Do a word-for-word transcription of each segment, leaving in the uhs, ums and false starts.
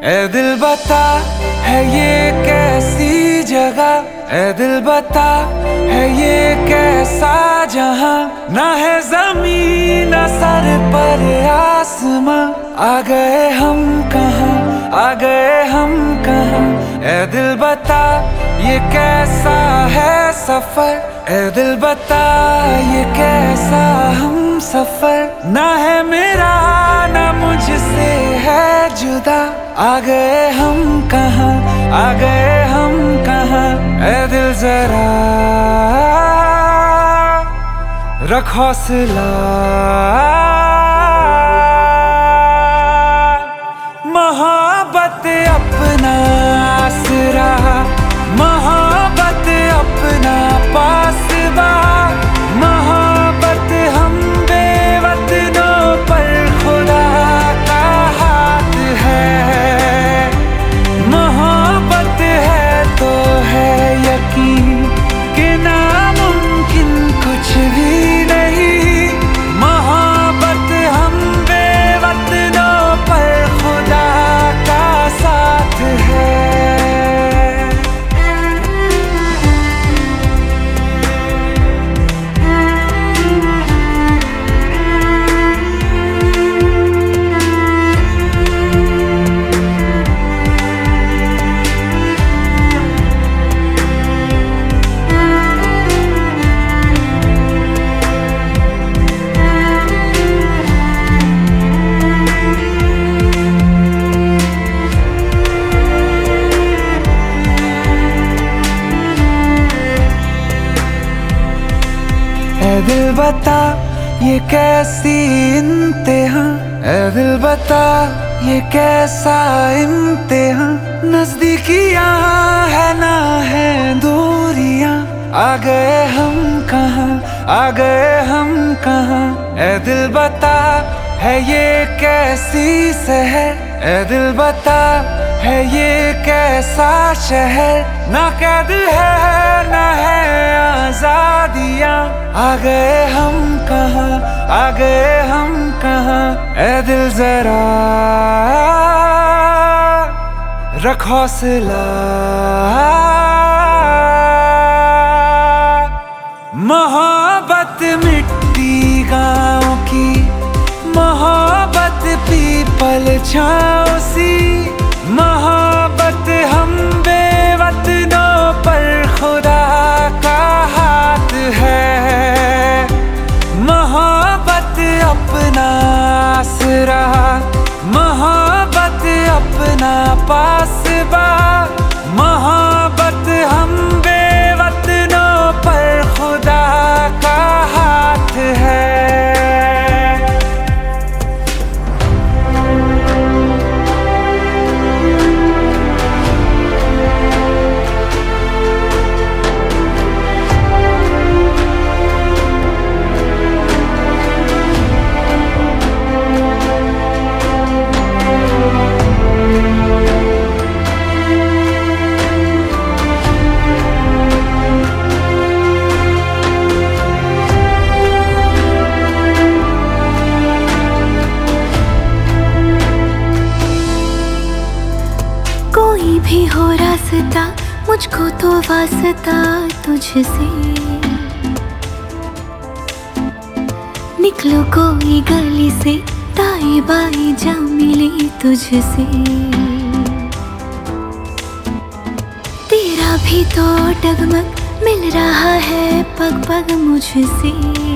ए दिल बता है ये कैसी जगह, ए दिल बता है ये कैसा जहां, ना है जमीन ना सर पर आसमां। आ गए हम कहां, आ गए हम कहां। ए दिल बता ये कैसा है सफर, ए दिल बता ये कैसा हम सफर। ना है मेरा ना मुझसे है जुदा, आ गए हम कहां, आ गए हम कहां। ए दिल जरा रख हौसला, मोहब्बत अपना आसरा, मोहब्बत अपना पासबा। मोहब्बत हम बेवतनों पर खुदा का हाथ है। मोहब्बत है तो है यकीन कि नामुमकिन कुछ भी नहीं। मोहब्बत हम बेवतनों पर खुदा का साथ है। ए दिल बता ये कैसी इम्तिहान, ए दिल बता ये कैसा इम्तिहान। नजदीकियां है ना है दूरियां, आ गए हम कहां, आ गए हम कहां। ए दिल बता है ये कैसी शहर, ए दिल बता है ये कैसा शहर। ना कैद है ना है आजादियां, आ गए हम कहां, आ गए हम कहां। ए दिल जरा रख हौसला, मोहब्बत मिट्टी गांव की, मोहब्बत पीपल छाँव सी। मोहब्बत हम बेवतनों पर खुदा का हाथ है। मोहब्बत अपना आसरा, मोहब्बत अपना पासबा। मोहब्बत हम बेवतनों पर खुदा का हाथ है। कोई भी हो रास्ता मुझको तो वास्ता तुझसे। निकलो कोई गली से दाएं बाएं जा मिली तुझसे। तेरा भी तो डगमग मिल रहा है पग पग मुझसे।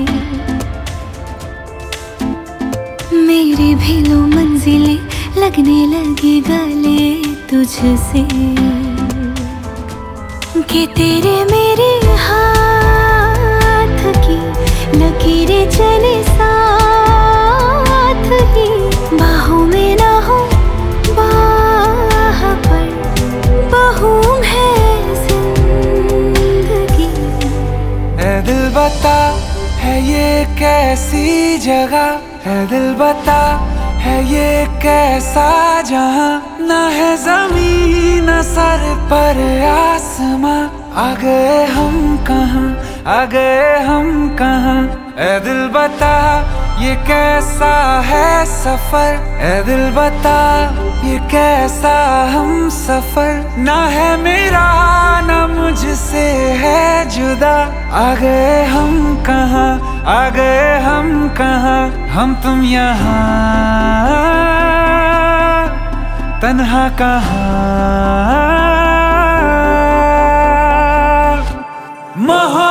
मेरी भी लो मंजिलें लगने लगी गले तुझसे। कि तेरे मेरे हाथ की लकीरें चले साथ ही। बाहों में ना हो बाह पर बाहों है जिंदगी। ए दिल बता है ये कैसी जगह, है दिल बता है ये कैसा जहां। ना है जमीन ना सर पर आसमां, आ गए हम कहां, आ गए हम कहां। ए दिल बता ये कैसा है सफर, ए दिल बता ये कैसा हम सफर, ना है मेरा ना मुझसे है जुदा। आ गए हम कहाँ, आ गए हम कहाँ, हम तुम यहाँ तन्हा कहाँ। महा